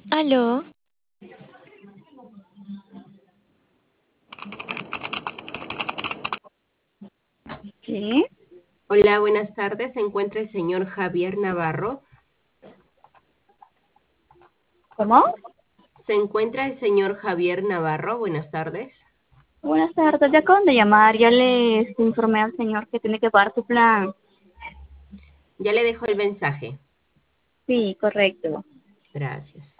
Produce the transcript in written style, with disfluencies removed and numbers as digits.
Aló, Sí, Hola, buenas tardes. Se encuentra el señor Javier Navarro. ¿cómo? Se encuentra el señor Javier Navarro. Buenas tardes. Buenas tardes, ya acaban de llamar, ya les informé al señor que tiene que pagar su plan. Ya le dejo el mensaje. Sí, correcto. Gracias.